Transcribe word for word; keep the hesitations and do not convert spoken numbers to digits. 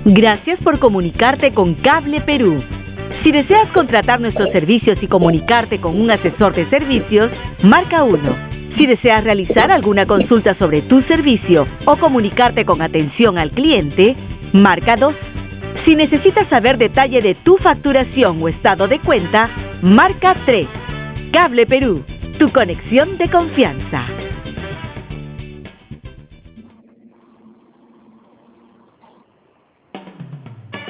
Gracias por comunicarte con Cable Perú. Si deseas contratar nuestros servicios y comunicarte con un asesor de servicios, marca uno. Si deseas realizar alguna consulta sobre tu servicio o comunicarte con atención al cliente, marca dos. Si necesitas saber detalle de tu facturación o estado de cuenta, marca tres. Cable Perú, tu conexión de confianza.